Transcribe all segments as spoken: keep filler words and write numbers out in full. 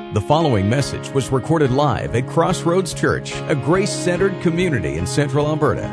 The following message was recorded live at Crossroads Church, a grace-centered community in Central Alberta.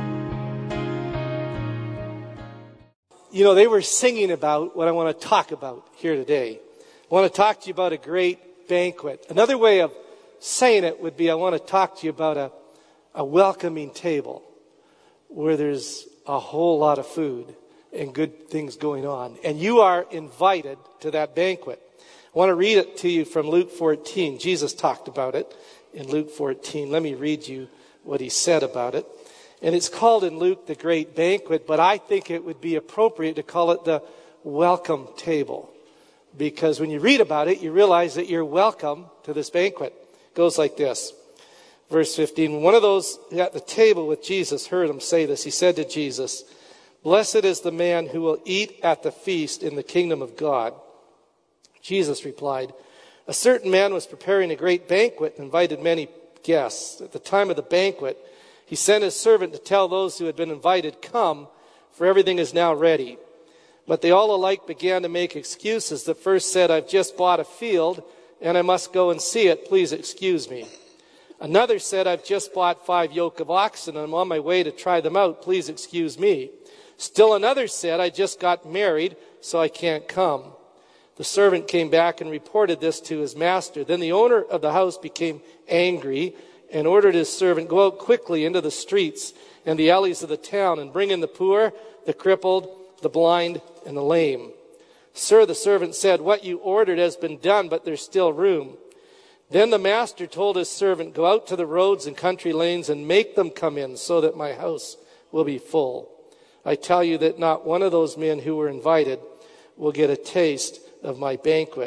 You know, they were singing about what I want to talk about here today. I want to talk to you about a great banquet. Another way of saying it would be I want to talk to you about a, a welcoming table where there's a whole lot of food and good things going on. And you are invited to that banquet. I want to read it to you from Luke fourteen. Jesus talked about it in Luke fourteen. Let me read you what he said about it. And it's called in Luke the Great Banquet, but I think it would be appropriate to call it the welcome table. Because when you read about it, you realize that you're welcome to this banquet. It goes like this. Verse fifteen, one of those at the table with Jesus heard him say this. He said to Jesus, "Blessed is the man who will eat at the feast in the kingdom of God." Jesus replied, "A certain man was preparing a great banquet and invited many guests. At the time of the banquet, he sent his servant to tell those who had been invited, 'Come, for everything is now ready.' But they all alike began to make excuses. The first said, 'I've just bought a field and I must go and see it. Please excuse me.' Another said, 'I've just bought five yoke of oxen and I'm on my way to try them out. Please excuse me.' Still another said, 'I just got married, so I can't come.' The servant came back and reported this to his master. Then the owner of the house became angry and ordered his servant, 'Go out quickly into the streets and the alleys of the town and bring in the poor, the crippled, the blind, and the lame.' 'Sir,' the servant said, 'what you ordered has been done, but there's still room.' Then the master told his servant, 'Go out to the roads and country lanes and make them come in so that my house will be full. I tell you that not one of those men who were invited will get a taste of my banquet.'"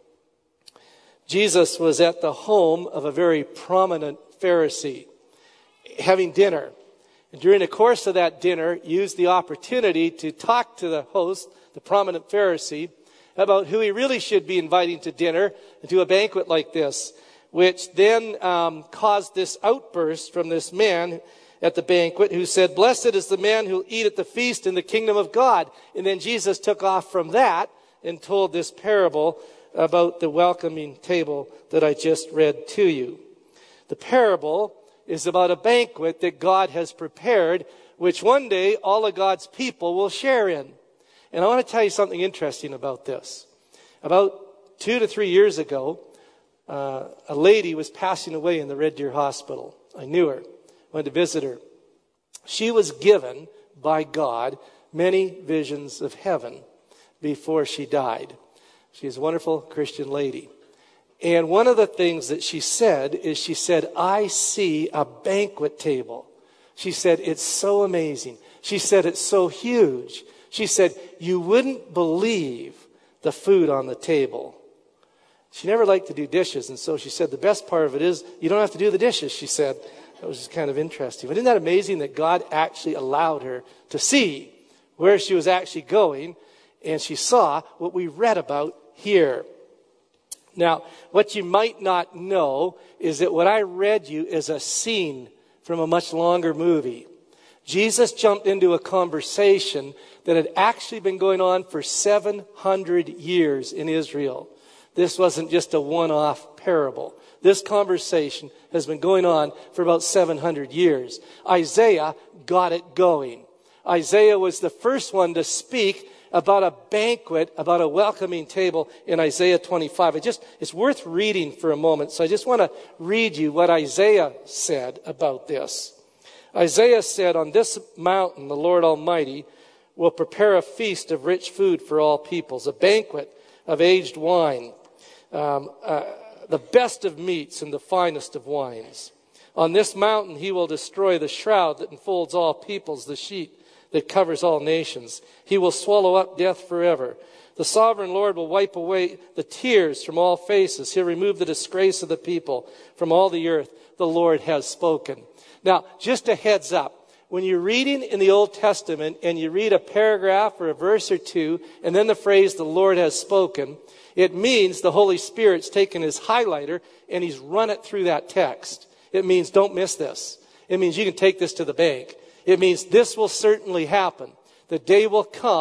Jesus was at the home of a very prominent Pharisee, having dinner. And during the course of that dinner, used the opportunity to talk to the host, the prominent Pharisee, about who he really should be inviting to dinner and to a banquet like this, which then um, caused this outburst from this man at the banquet who said, "Blessed is the man who will eat at the feast in the kingdom of God." And then Jesus took off from that and told this parable about the welcoming table that I just read to you. The parable is about a banquet that God has prepared, which one day all of God's people will share in. And I want to tell you something interesting about this. About two to three years ago, uh, a lady was passing away in the Red Deer Hospital. I knew her, went to visit her. She was given by God many visions of heaven before she died. She's a wonderful Christian lady. And one of the things that she said is she said, "I see a banquet table." She said, "It's so amazing." She said, "It's so huge." She said, "You wouldn't believe the food on the table." She never liked to do dishes, and so she said, "The best part of it is you don't have to do the dishes," she said. That was just kind of interesting. But isn't that amazing that God actually allowed her to see where she was actually going, and she saw what we read about here. Now, what you might not know is that what I read you is a scene from a much longer movie. Jesus jumped into a conversation that had actually been going on for seven hundred years in Israel. This wasn't just a one-off parable. This conversation has been going on for about seven hundred years. Isaiah got it going. Isaiah was the first one to speak about a banquet, about a welcoming table in Isaiah twenty-five. It just, it's worth reading for a moment. So I just want to read you what Isaiah said about this. Isaiah said, "On this mountain, the Lord Almighty will prepare a feast of rich food for all peoples, a banquet of aged wine, um, uh, the best of meats and the finest of wines. On this mountain, he will destroy the shroud that enfolds all peoples, the sheet that covers all nations. He will swallow up death forever. The sovereign Lord will wipe away the tears from all faces. He'll remove the disgrace of the people from all the earth. The Lord has spoken." Now, just a heads up. When you're reading in the Old Testament and you read a paragraph or a verse or two, and then the phrase, "the Lord has spoken," it means the Holy Spirit's taken his highlighter and he's run it through that text. It means don't miss this. It means you can take this to the bank. It means this will certainly happen. The day will come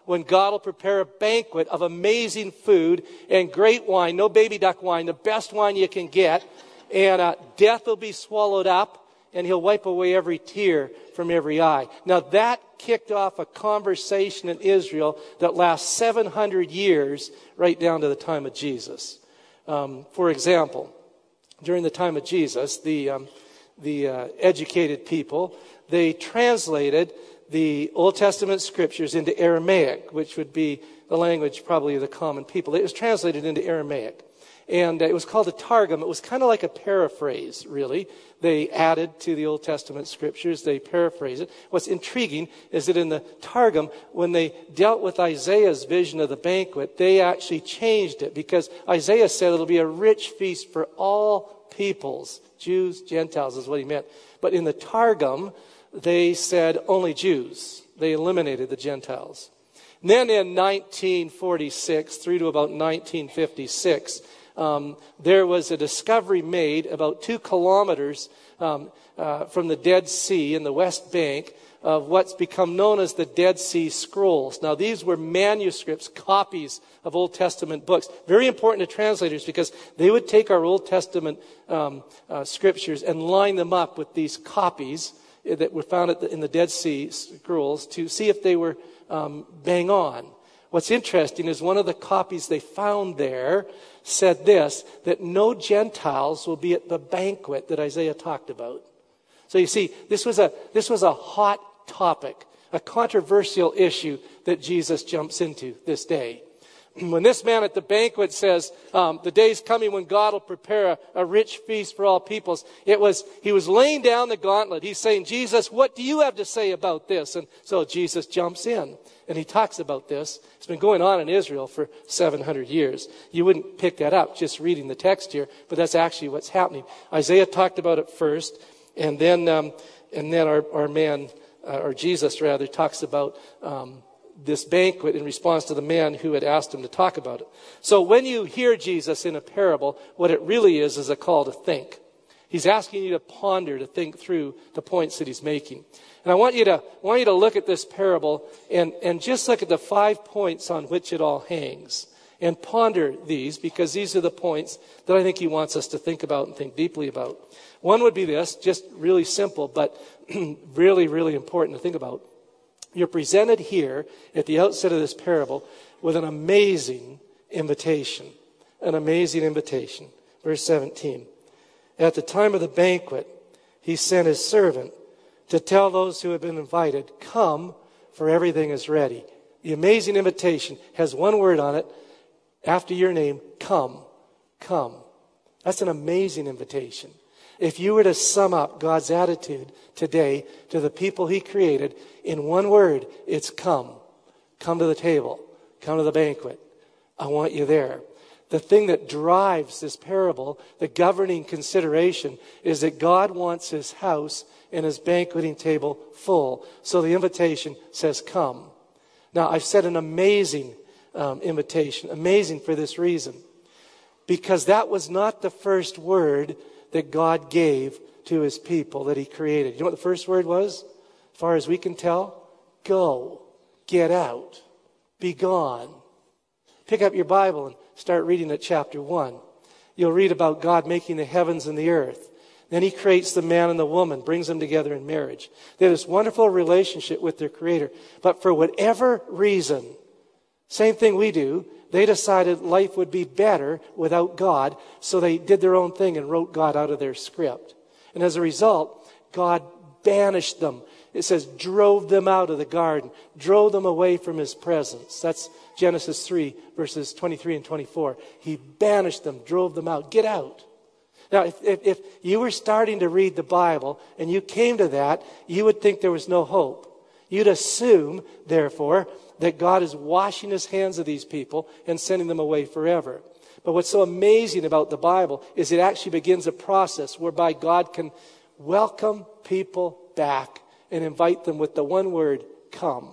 when God will prepare a banquet of amazing food and great wine, no baby duck wine, the best wine you can get. And uh, death will be swallowed up, and he'll wipe away every tear from every eye. Now that kicked off a conversation in Israel that lasts seven hundred years, right down to the time of Jesus. Um, for example, during the time of Jesus, the um, the uh, educated people, they translated the Old Testament scriptures into Aramaic, which would be the language probably of the common people. It was translated into Aramaic. And it was called a Targum. It was kind of like a paraphrase, really. They added to the Old Testament scriptures. They paraphrased it. What's intriguing is that in the Targum, when they dealt with Isaiah's vision of the banquet, they actually changed it, because Isaiah said it'll be a rich feast for all peoples. Jews, Gentiles is what he meant. But in the Targum, they said only Jews. They eliminated the Gentiles. And then in nineteen forty-six through to about nineteen fifty-six, Um, there was a discovery made about two kilometers um, uh, from the Dead Sea in the West Bank of what's become known as the Dead Sea Scrolls. Now, these were manuscripts, copies of Old Testament books. Very important to translators, because they would take our Old Testament um, uh, scriptures and line them up with these copies that were found at the, in the Dead Sea Scrolls to see if they were um, bang on. What's interesting is one of the copies they found there said this, that no Gentiles will be at the banquet that Isaiah talked about. So you see, this was a this was a hot topic, a controversial issue that Jesus jumps into this day. When this man at the banquet says, um, the day's coming when God will prepare a, a rich feast for all peoples, it was, he was laying down the gauntlet. He's saying, Jesus, what do you have to say about this? And so Jesus jumps in and he talks about this. It's been going on in Israel for seven hundred years. You wouldn't pick that up just reading the text here, but that's actually what's happening. Isaiah talked about it first, and then, um, and then our, our man, uh, or Jesus rather, talks about, um, this banquet in response to the man who had asked him to talk about it. So when you hear Jesus in a parable, what it really is is a call to think. He's asking you to ponder, to think through the points that he's making. And I want you to I want you to look at this parable and, and just look at the five points on which it all hangs. And ponder these, because these are the points that I think he wants us to think about and think deeply about. One would be this, just really simple, but really, really important to think about. You're presented here at the outset of this parable with an amazing invitation. An amazing invitation. Verse seventeen. At the time of the banquet, he sent his servant to tell those who had been invited, come, for everything is ready. The amazing invitation has one word on it, after your name, come, come. That's an amazing invitation. If you were to sum up God's attitude today to the people he created in one word, it's come. Come to the table. Come to the banquet. I want you there. The thing that drives this parable, the governing consideration, is that God wants his house and his banqueting table full. So the invitation says, come. Now, I've said an amazing um, invitation. Amazing for this reason. Because that was not the first word that God gave to his people that he created. You know what the first word was? As far as we can tell, go, get out, be gone. Pick up your Bible and start reading at chapter one. You'll read about God making the heavens and the earth. Then he creates the man and the woman, brings them together in marriage. They have this wonderful relationship with their Creator. But for whatever reason, same thing we do, they decided life would be better without God, so they did their own thing and wrote God out of their script. And as a result, God banished them. It says, drove them out of the garden, drove them away from his presence. That's Genesis three, verses twenty-three and twenty-four. He banished them, drove them out. Get out. Now, if, if, if you were starting to read the Bible and you came to that, you would think there was no hope. You'd assume, therefore, that God is washing his hands of these people and sending them away forever. But what's so amazing about the Bible is it actually begins a process whereby God can welcome people back and invite them with the one word, come.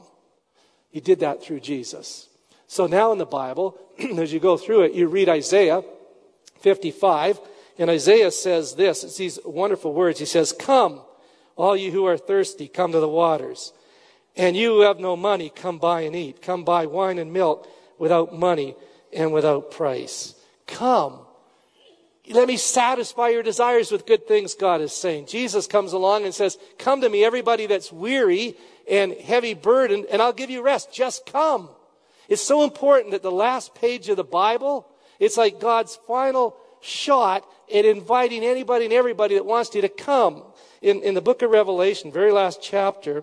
He did that through Jesus. So now in the Bible, as you go through it, you read Isaiah fifty-five, and Isaiah says this, it's these wonderful words. He says, come, all you who are thirsty, come to the waters. And you who have no money, come buy and eat. Come buy wine and milk without money and without price. Come. Let me satisfy your desires with good things, God is saying. Jesus comes along and says, come to me, everybody that's weary and heavy burdened, and I'll give you rest. Just come. It's so important that the last page of the Bible, it's like God's final shot at inviting anybody and everybody that wants to to come. In, in the book of Revelation, very last chapter,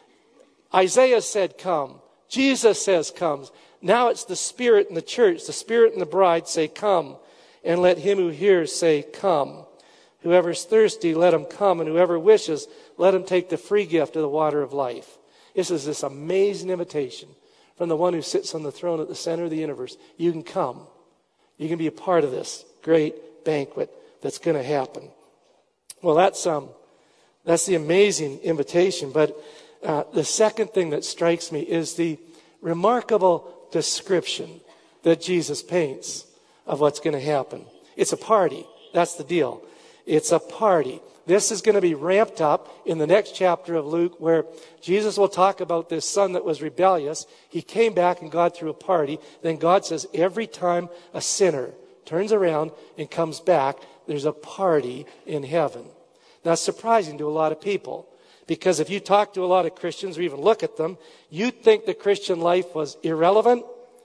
Isaiah said, come. Jesus says, come. Now it's the Spirit and the church, the Spirit and the bride say, come. And let him who hears say, come. Whoever's thirsty, let him come. And whoever wishes, let him take the free gift of the water of life. This is this amazing invitation from the one who sits on the throne at the center of the universe. You can come. You can be a part of this great banquet that's going to happen. Well, that's um, that's the amazing invitation. But uh, the second thing that strikes me is the remarkable description that Jesus paints of what's going to happen. It's a party. That's the deal. It's a party. This is going to be ramped up in the next chapter of Luke, where Jesus will talk about this son that was rebellious. He came back and God threw a party. Then God says every time a sinner turns around and comes back, there's a party in heaven. That's surprising to a lot of people, because if you talk to a lot of Christians or even look at them, you'd think the Christian life was irrelevant,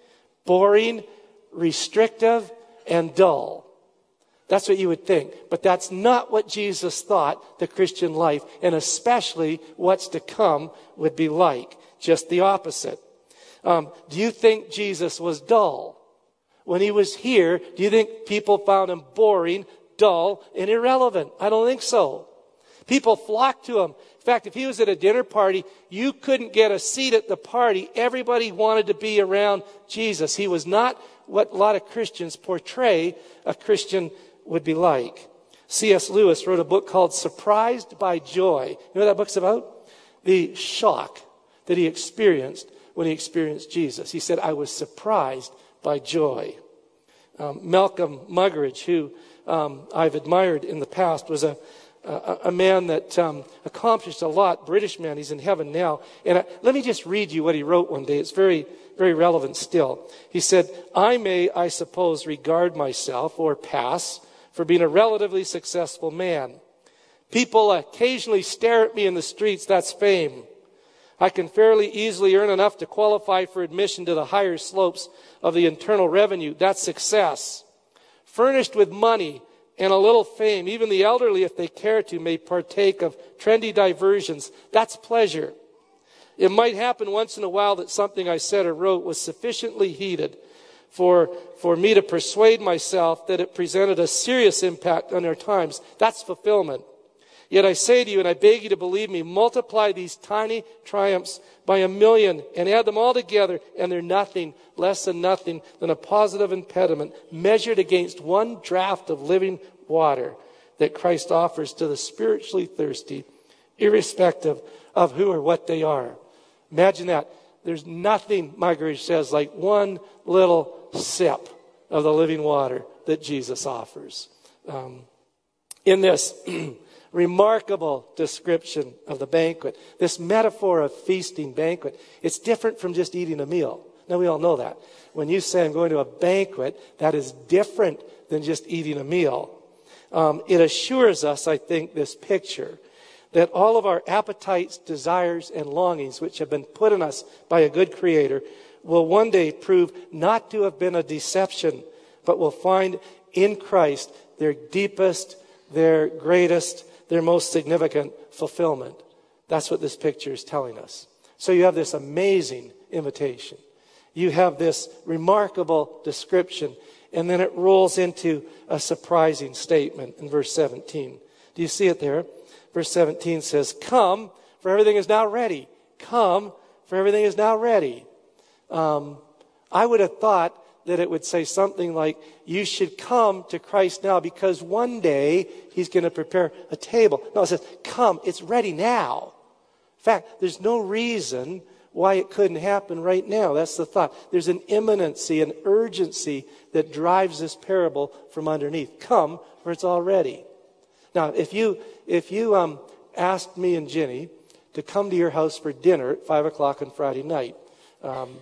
boring, restrictive, and dull. That's what you would think. But that's not what Jesus thought the Christian life, and especially what's to come, would be like. Just the opposite. Um, do you think Jesus was dull? When he was here, do you think people found him boring, dull, and irrelevant? I don't think so. People flocked to him. In fact, if he was at a dinner party, you couldn't get a seat at the party. Everybody wanted to be around Jesus. He was not what a lot of Christians portray a Christian would be like. C S Lewis wrote a book called Surprised by Joy. You know what that book's about? The shock that he experienced when he experienced Jesus. He said, I was surprised by joy. Um, Malcolm Muggeridge, who um, I've admired in the past, was a a, a man that um, accomplished a lot. British man. He's in heaven now. And I, let me just read you what he wrote one day. It's very, very relevant still. He said, I may, I suppose, regard myself or pass for being a relatively successful man. People occasionally stare at me in the streets. That's fame. I can fairly easily earn enough to qualify for admission to the higher slopes of the Internal Revenue. That's success. Furnished with money and a little fame, even the elderly, if they care to, may partake of trendy diversions. That's pleasure. It might happen once in a while that something I said or wrote was sufficiently heated for, for me to persuade myself that it presented a serious impact on our times. That's fulfillment. Yet I say to you, and I beg you to believe me, multiply these tiny triumphs by a million and add them all together, and they're nothing, less than nothing, than a positive impediment measured against one draught of living water that Christ offers to the spiritually thirsty, irrespective of who or what they are. Imagine that. There's nothing, Muggeridge says, like one little sip of the living water that Jesus offers. Um, in this remarkable description of the banquet, this metaphor of feasting banquet, it's different from just eating a meal. Now, we all know that. When you say I'm going to a banquet, that is different than just eating a meal. Um, it assures us, I think, this picture, that all of our appetites, desires, and longings, which have been put in us by a good Creator, will one day prove not to have been a deception, but will find in Christ their deepest, their greatest, their most significant fulfillment. That's what this picture is telling us. So you have this amazing invitation. You have this remarkable description, and then it rolls into a surprising statement in verse seventeen. Do you see it there? Verse seventeen says, come, for everything is now ready. Come, for everything is now ready. Um, I would have thought that it would say something like, you should come to Christ now because one day he's going to prepare a table. No, it says, come, it's ready now. In fact, there's no reason why it couldn't happen right now. That's the thought. There's an imminency, an urgency that drives this parable from underneath. Come, for it's all ready. Now, if you if you um, asked me and Ginny to come to your house for dinner at five o'clock on Friday night. Um,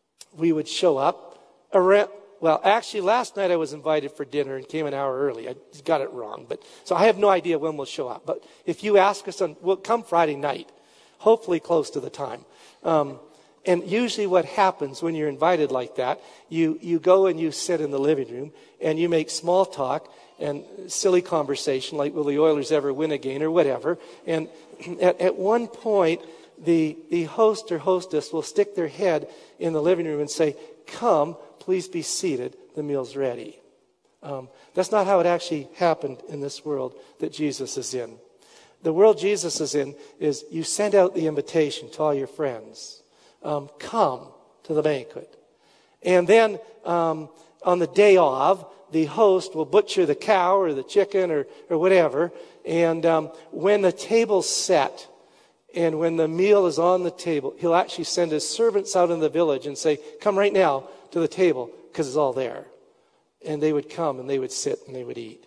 we would show up around, well, actually last night I was invited for dinner and came an hour early. I got it wrong. But so I have no idea when we'll show up. But if you ask us on, we'll come Friday night, hopefully close to the time. Um, and usually what happens when you're invited like that, you, you go and you sit in the living room and you make small talk and silly conversation like, will the Oilers ever win again or whatever. And at, at one point, the, the host or hostess will stick their head in the living room and say, come, please be seated, the meal's ready. Um, that's not how it actually happened in this world that Jesus is in. The world Jesus is in is you send out the invitation to all your friends. Um, come to the banquet. And then um, on the day of, the host will butcher the cow or the chicken or, or whatever. And um, when the table's set and when the meal is on the table, he'll actually send his servants out in the village and say, come right now to the table because it's all there. And they would come and they would sit and they would eat.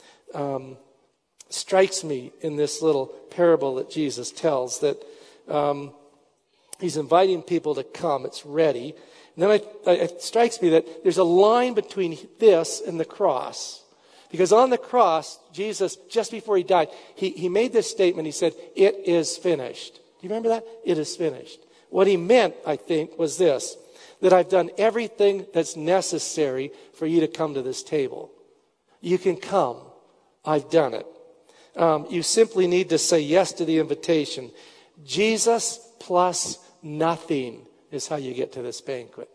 Um, strikes me in this little parable that Jesus tells that um, he's inviting people to come. It's ready. And then I, I, it strikes me that there's a line between this and the cross. Because on the cross, Jesus, just before he died, he, he made this statement. He said, it is finished. Do you remember that? It is finished. What he meant, I think, was this, that I've done everything that's necessary for you to come to this table. You can come. I've done it. Um, you simply need to say yes to the invitation. Jesus plus nothing is how you get to this banquet.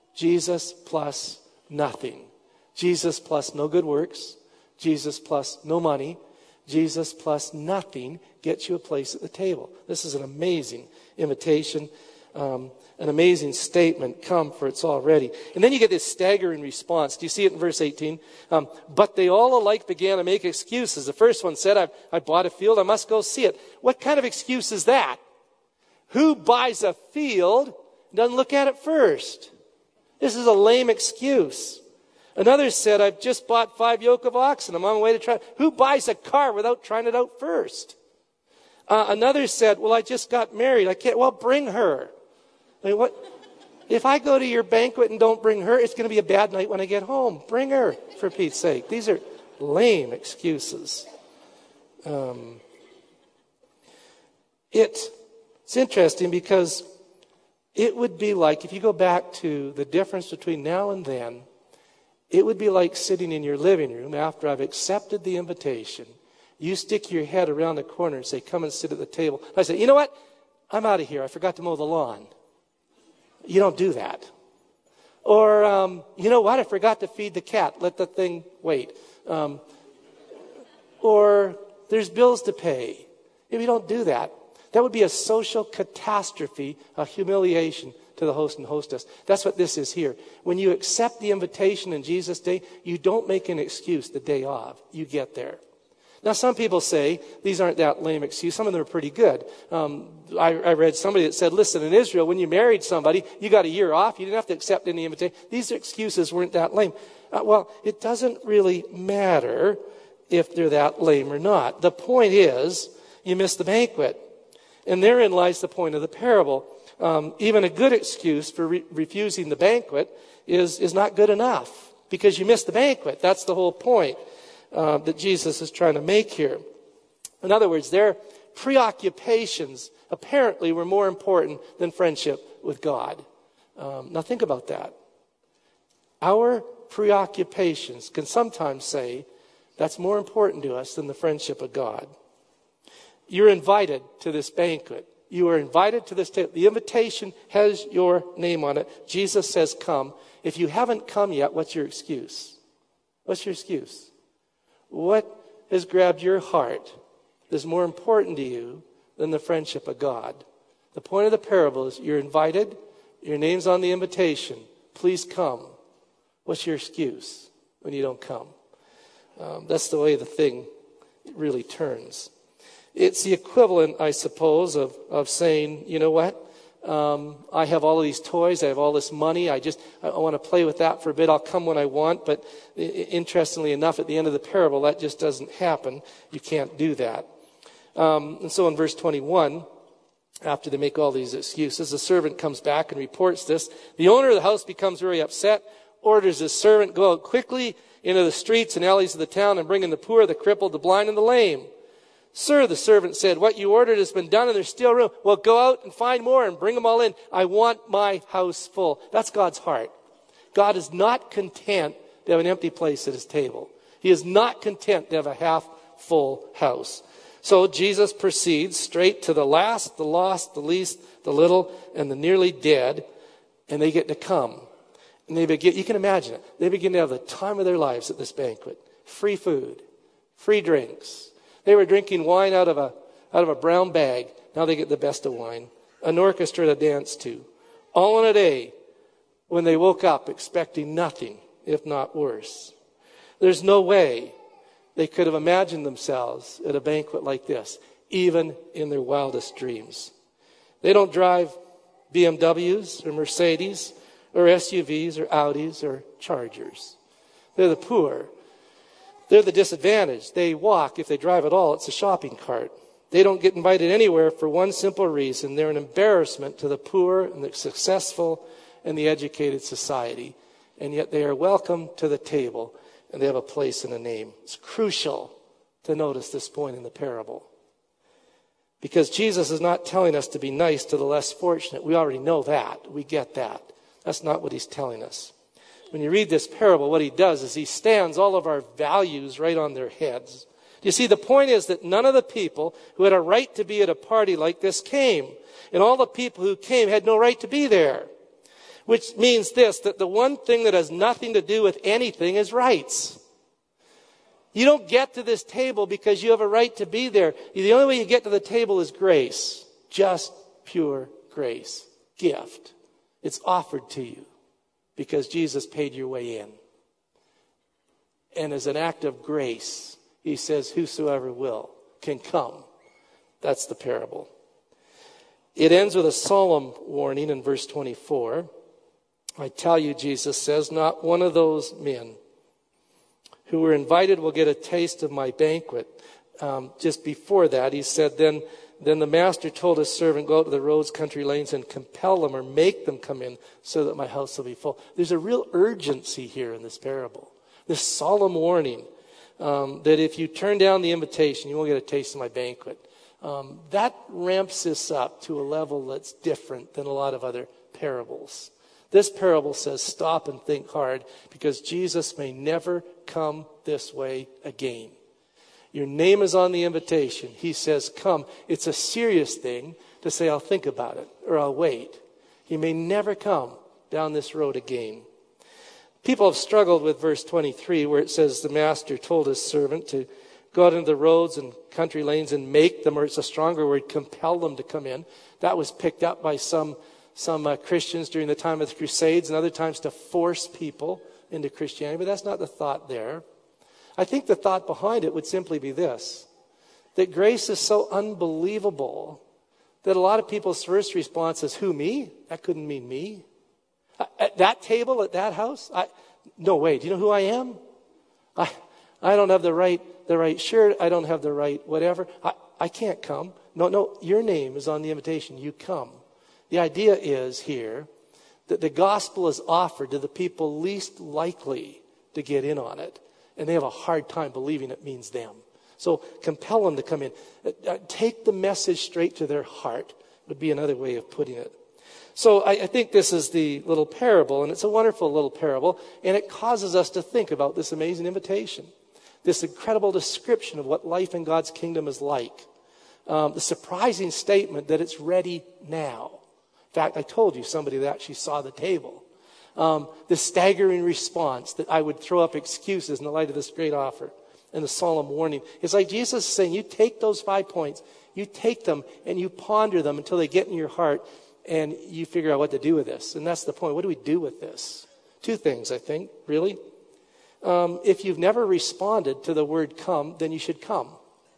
Jesus plus nothing. Jesus plus no good works. Jesus plus no money. Jesus plus nothing gets you a place at the table. This is an amazing invitation, um, an amazing statement. Come, for it's all ready. And then you get this staggering response. Do you see it in verse eighteen? Um, but they all alike began to make excuses. The first one said, I, I bought a field. I must go see it. What kind of excuse is that? Who buys a field and doesn't look at it first? This is a lame excuse. Another said, I've just bought five yoke of oxen. I'm on my way to try. Who buys a car without trying it out first? Uh, another said, well, I just got married. I can't. Well, bring her. I mean, what? If I go to your banquet and don't bring her, it's going to be a bad night when I get home. Bring her, for Pete's sake. These are lame excuses. Um, it, it's interesting because it would be like, if you go back to the difference between now and then, it would be like sitting in your living room after I've accepted the invitation. You stick your head around the corner and say, come and sit at the table. I say, you know what? I'm out of here. I forgot to mow the lawn. You don't do that. Or, um, you know what? I forgot to feed the cat. Let the thing wait. Um, or there's bills to pay. If you don't do that, that would be a social catastrophe, a humiliation to the host and hostess. That's what this is here. When you accept the invitation in Jesus' day, you don't make an excuse the day of. You get there. Now, some people say these aren't that lame excuses. Some of them are pretty good. Um, I, I read somebody that said, listen, in Israel, when you married somebody, you got a year off. You didn't have to accept any invitation. These excuses weren't that lame. Uh, well, it doesn't really matter if they're that lame or not. The point is, you missed the banquet. And therein lies the point of the parable. Um, even a good excuse for re- refusing the banquet is, is not good enough because you missed the banquet. That's the whole point uh, that Jesus is trying to make here. In other words, their preoccupations apparently were more important than friendship with God. Um, now think about that. Our preoccupations can sometimes say that's more important to us than the friendship of God. You're invited to this banquet. You are invited to this table. The invitation has your name on it. Jesus says, come. If you haven't come yet, what's your excuse? What's your excuse? What has grabbed your heart that's more important to you than the friendship of God? The point of the parable is you're invited. Your name's on the invitation. Please come. What's your excuse when you don't come? Um, that's the way the thing really turns. It's the equivalent, I suppose, of, of saying, you know what? Um, I have all of these toys. I have all this money. I just I, I want to play with that for a bit. I'll come when I want. But I- interestingly enough, at the end of the parable, that just doesn't happen. You can't do that. Um, and so in verse twenty-one, After they make all these excuses, the servant comes back and reports this. The owner of the house becomes very upset, orders his servant, go out quickly into the streets and alleys of the town and bring in the poor, the crippled, the blind, and the lame. Sir, the servant said, what you ordered has been done and there's still room. Well, go out and find more and bring them all in. I want my house full. That's God's heart. God is not content to have an empty place at his table. He is not content to have a half full house. So Jesus proceeds straight to the last, the lost, the least, the little, and the nearly dead, and they get to come. And they begin, you can imagine it, they begin to have the time of their lives at this banquet. Free food, free drinks. They were drinking wine out of a out of a brown bag. Now they get the best of wine. An orchestra to dance to. All in a day when they woke up expecting nothing, if not worse. There's no way they could have imagined themselves at a banquet like this, even in their wildest dreams. They don't drive B M Ws or Mercedes or S U Vs or Audis or Chargers. They're the poor. They're the disadvantaged. They walk, if they drive at all, it's a shopping cart. They don't get invited anywhere for one simple reason. They're an embarrassment to the poor and the successful and the educated society. And yet they are welcome to the table. And they have a place and a name. It's crucial to notice this point in the parable. Because Jesus is not telling us to be nice to the less fortunate. We already know that. We get that. That's not what he's telling us. When you read this parable, what he does is he stands all of our values right on their heads. You see, the point is that none of the people who had a right to be at a party like this came. And all the people who came had no right to be there. Which means this, that the one thing that has nothing to do with anything is rights. You don't get to this table because you have a right to be there. The only way you get to the table is grace. Just pure grace. Gift. It's offered to you because Jesus paid your way in. And as an act of grace, he says, whosoever will can come. That's the parable. It ends with a solemn warning in verse twenty-four. I tell you, Jesus says, not one of those men who were invited will get a taste of my banquet. Um, just before that, he said, then, then the master told his servant, go out to the roads, country lanes, and compel them or make them come in so that my house will be full. There's a real urgency here in this parable. This solemn warning um, that if you turn down the invitation, you won't get a taste of my banquet. Um, that ramps this up to a level that's different than a lot of other parables. This parable says stop and think hard because Jesus may never come this way again. Your name is on the invitation. He says come. It's a serious thing to say I'll think about it or I'll wait. He may never come down this road again. People have struggled with verse twenty-three where it says the master told his servant to go out into the roads and country lanes and make them, or it's a stronger word, compel them to come in. That was picked up by some Some uh, Christians during the time of the Crusades and other times to force people into Christianity. But that's not the thought there. I think the thought behind it would simply be this. That grace is so unbelievable that a lot of people's first response is, who, me? That couldn't mean me. At that table, at that house? I, no way. Do you know who I am? I I don't have the right the right shirt. I don't have the right whatever. I, I can't come. No, no, your name is on the invitation. You come. The idea is here that the gospel is offered to the people least likely to get in on it. And they have a hard time believing it means them. So compel them to come in. Take the message straight to their heart would be another way of putting it. So I, I think this is the little parable, and it's a wonderful little parable. And it causes us to think about this amazing invitation. This incredible description of what life in God's kingdom is like. Um, the surprising statement that it's ready now. In fact, I told you somebody that actually saw the table. Um, the staggering response that I would throw up excuses in the light of this great offer and the solemn warning. It's like Jesus is saying, you take those five points, you take them and you ponder them until they get in your heart and you figure out what to do with this. And that's the point. What do we do with this? Two things, I think, really. Um, if you've never responded to the word come, then you should come.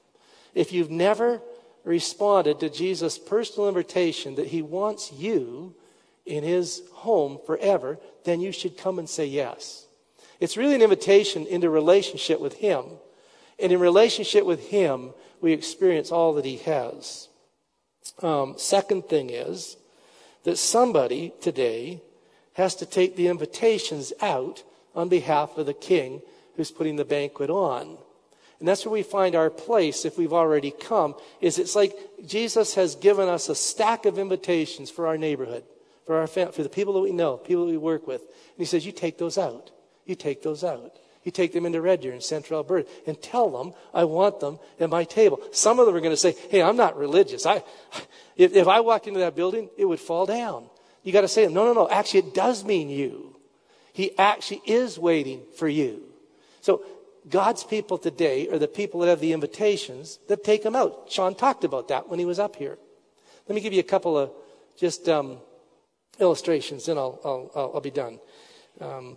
If you've never responded to Jesus' personal invitation that he wants you in his home forever, then you should come and say yes. It's really an invitation into relationship with him. And in relationship with him, we experience all that he has. Um, second thing is that somebody today has to take the invitations out on behalf of the king who's putting the banquet on. And that's where we find our place if we've already come, is it's like Jesus has given us a stack of invitations for our neighborhood, for our family, for the people that we know, people that we work with. And he says, you take those out. You take those out. You take them into Red Deer in Central Alberta and tell them I want them at my table. Some of them are going to say, hey, I'm not religious. I, if, if I walked into that building, it would fall down. You got to say, no, no, no. Actually, it does mean you. He actually is waiting for you. So God's people today are the people that have the invitations that take them out. Sean talked about that when he was up here. Let me give you a couple of just um, illustrations, and I'll, I'll, I'll, I'll be done. Um,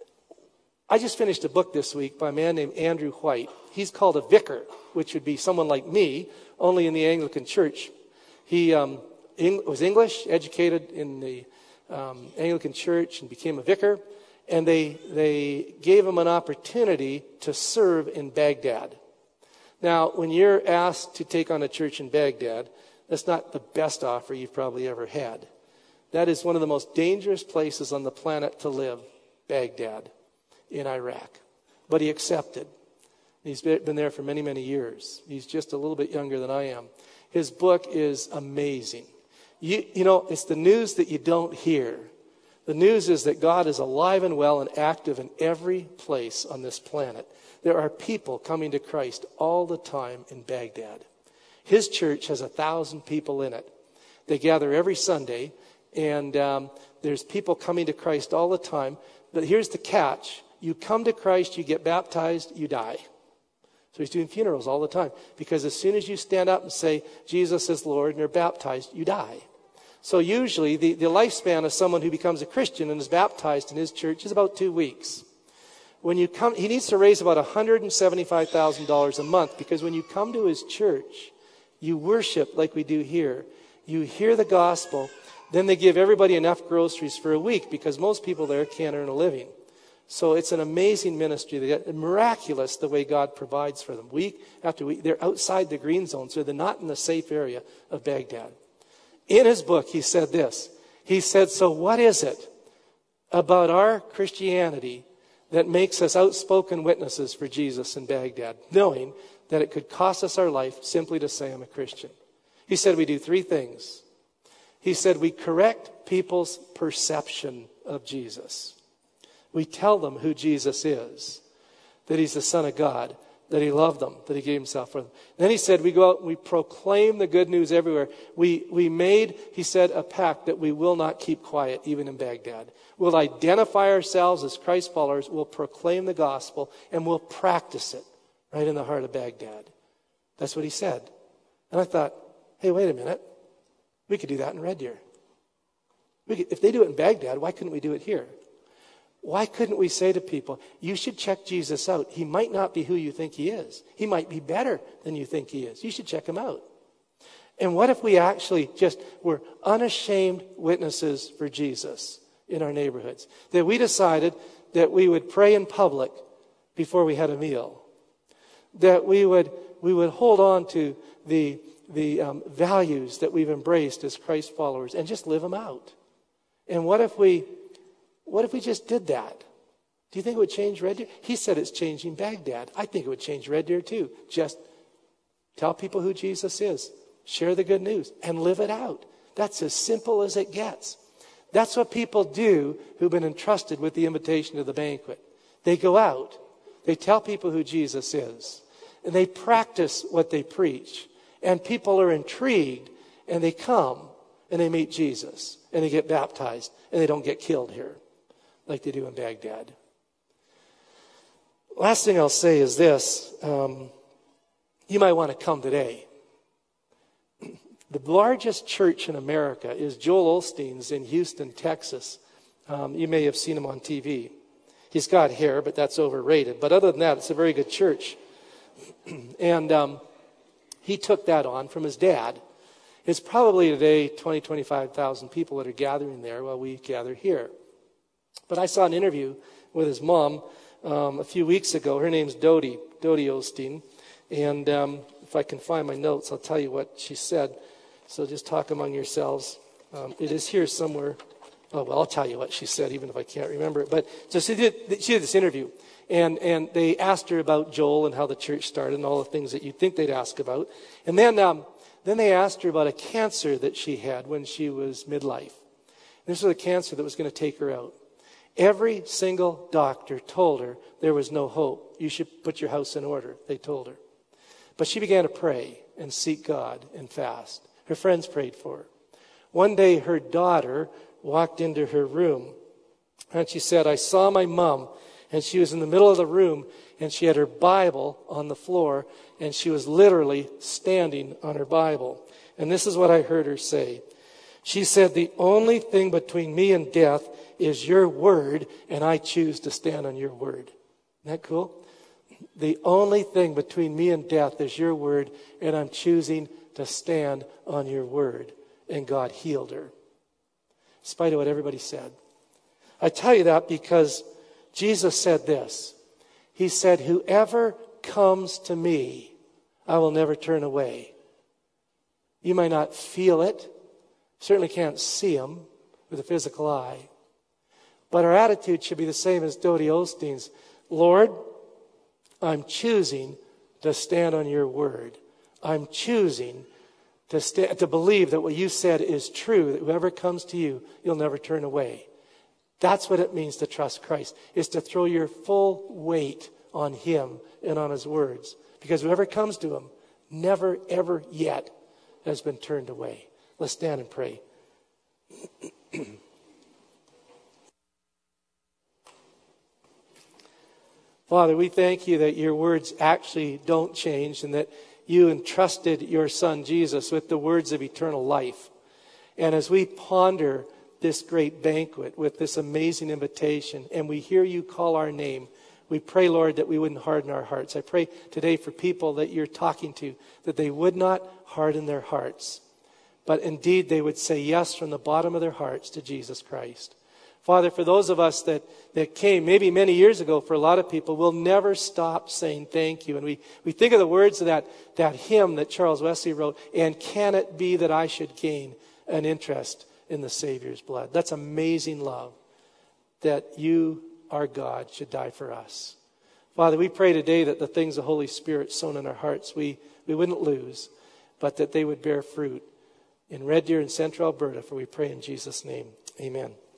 I just finished a book this week by a man named Andrew White. He's called a vicar, which would be someone like me, only in the Anglican Church. He um, Eng- was English, educated in the um, Anglican Church, and became a vicar. And they they gave him an opportunity to serve in Baghdad. Now, when you're asked to take on a church in Baghdad, that's not the best offer you've probably ever had. That is one of the most dangerous places on the planet to live, Baghdad, in Iraq. But he accepted. He's been there for many, many years. He's just a little bit younger than I am. His book is amazing. You, you know, it's the news that you don't hear. The news is that God is alive and well and active in every place on this planet. There are people coming to Christ all the time in Baghdad. His church has a thousand people in it. They gather every Sunday, and um, there's people coming to Christ all the time. But here's the catch. You come to Christ, you get baptized, you die. So he's doing funerals all the time. Because as soon as you stand up and say, Jesus is Lord, and you're baptized, you die. So usually the, the lifespan of someone who becomes a Christian and is baptized in his church is about two weeks. When you come, he needs to raise about one hundred seventy-five thousand dollars a month, because when you come to his church, you worship like we do here. You hear the gospel, then they give everybody enough groceries for a week, because most people there can't earn a living. So it's an amazing ministry. They're miraculous the way God provides for them. Week after week, they're outside the green zone, so they're not in the safe area of Baghdad. In his book, he said this. He said, so what is it about our Christianity that makes us outspoken witnesses for Jesus in Baghdad, knowing that it could cost us our life simply to say I'm a Christian? He said we do three things. He said we correct people's perception of Jesus. We tell them who Jesus is, that he's the Son of God, that he loved them, that he gave himself for them. Then he said, we go out and we proclaim the good news everywhere. We we made, he said, a pact that we will not keep quiet, even in Baghdad. We'll identify ourselves as Christ followers, we'll proclaim the gospel, and we'll practice it right in the heart of Baghdad. That's what he said. And I thought, hey, wait a minute. We could do that in Red Deer. We could, if they do it in Baghdad, why couldn't we do it here? Why couldn't we say to people, you should check Jesus out. He might not be who you think he is. He might be better than you think he is. You should check him out. And what if we actually just were unashamed witnesses for Jesus in our neighborhoods? That we decided that we would pray in public before we had a meal. That we would we would hold on to the, the um, values that we've embraced as Christ followers and just live them out. And what if we... What if we just did that? Do you think it would change Red Deer? He said it's changing Baghdad. I think it would change Red Deer too. Just tell people who Jesus is. Share the good news and live it out. That's as simple as it gets. That's what people do who've been entrusted with the invitation to the banquet. They go out. They tell people who Jesus is. And they practice what they preach. And people are intrigued. And they come and they meet Jesus. And they get baptized. And they don't get killed here like they do in Baghdad. Last thing I'll say is this. Um, you might want to come today. The largest church in America is Joel Osteen's in Houston, Texas. Um, you may have seen him on T V. He's got hair, but that's overrated. But other than that, it's a very good church. and um, he took that on from his dad. It's probably today twenty, twenty-five thousand people that are gathering there while we gather here. But I saw an interview with his mom um, a few weeks ago. Her name's Dodie, Dodie Osteen. And um, if I can find my notes, I'll tell you what she said. So just talk among yourselves. Um, it is here somewhere. Oh, well, I'll tell you what she said, even if I can't remember it. But so she did, she did this interview. And, and they asked her about Joel and how the church started and all the things that you'd think they'd ask about. And then, um, then they asked her about a cancer that she had when she was midlife. This was a cancer that was going to take her out. Every single doctor told her there was no hope. You should put your house in order, they told her. But she began to pray and seek God and fast. Her friends prayed for her. One day her daughter walked into her room and she said, I saw my mom, and she was in the middle of the room and she had her Bible on the floor and she was literally standing on her Bible. And this is what I heard her say. She said, the only thing between me and death is your word, and I choose to stand on your word. Isn't that cool? The only thing between me and death is your word, and I'm choosing to stand on your word. And God healed her, in spite of what everybody said. I tell you that because Jesus said this. He said, whoever comes to me, I will never turn away. You might not feel it. Certainly can't see him with a physical eye. But our attitude should be the same as Dodie Osteen's. Lord, I'm choosing to stand on your word. I'm choosing to sta- to believe that what you said is true, that whoever comes to you, you'll never turn away. That's what it means to trust Christ, is to throw your full weight on him and on his words. Because whoever comes to him, never, ever yet has been turned away. Let's stand and pray. Father, we thank you that your words actually don't change and that you entrusted your son Jesus with the words of eternal life. And as we ponder this great banquet with this amazing invitation and we hear you call our name, we pray, Lord, that we wouldn't harden our hearts. I pray today for people that you're talking to, that they would not harden their hearts, but indeed they would say yes from the bottom of their hearts to Jesus Christ. Father, for those of us that, that came maybe many years ago, for a lot of people, we'll never stop saying thank you. And we, we think of the words of that, that hymn that Charles Wesley wrote, and can it be that I should gain an interest in the Savior's blood? That's amazing love, that you, our God, should die for us. Father, we pray today that the things the Holy Spirit sown in our hearts, we, we wouldn't lose, but that they would bear fruit in Red Deer and Central Alberta, for we pray in Jesus' name. Amen.